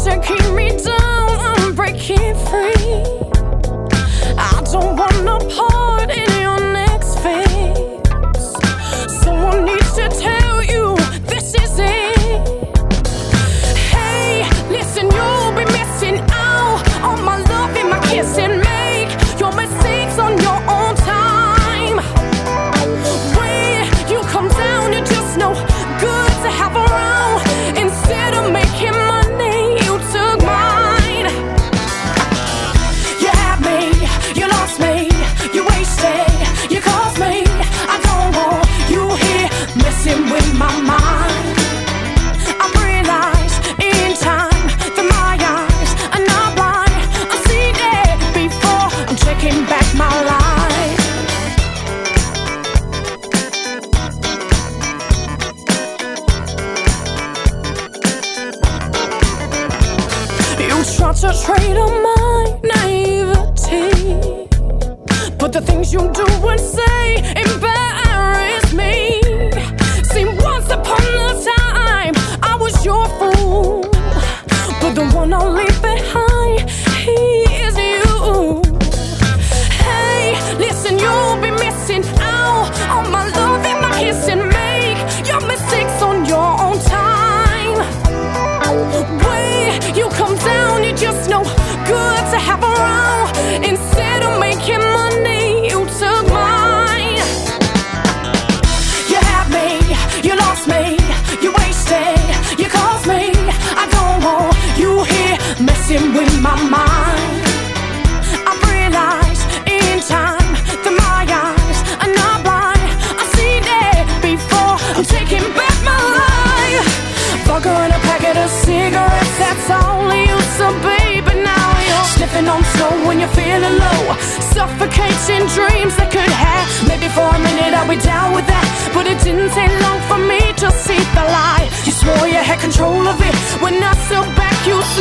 to keep me down, I'm breaking free. I don't want a part in your next phase. Someone needs to tell you this is it. Hey, listen, you'll be missing out on my love and my kissing. Make your mistakes on your own time. When you come down, you're just no good to have around. Instead of making money, you took mine. You had me, you lost me, you wasted, you caused me. I don't want you here messing with my mind. I realize in time that my eyes are not blind. I've seen it before, I'm taking back my life. You try to trade on my naivety, but the things you do and say embarrass me. See, once upon a time I was your fool, but the one I'll leave behind, he is you. Hey, listen, you'll be missing out on my love and my kissing. Make your mistakes on your own time. When you come down, you're just no good to have around. Instead of making money, you took mine. You had me, you lost me, you wasted, you caused me. I don't want you here messing with my mind. I've realized in time that my eyes are not blind. I've seen it before, I'm taking back my life. Vodka and a packet of cigarettes, that's all I used to be. But now you're sniffing on snow when you're feeling low, suffocating dreams that could have. Maybe for a minute I'll be down with that, but it didn't take long for me to see the light. You swore you had control of it. When I stood back, you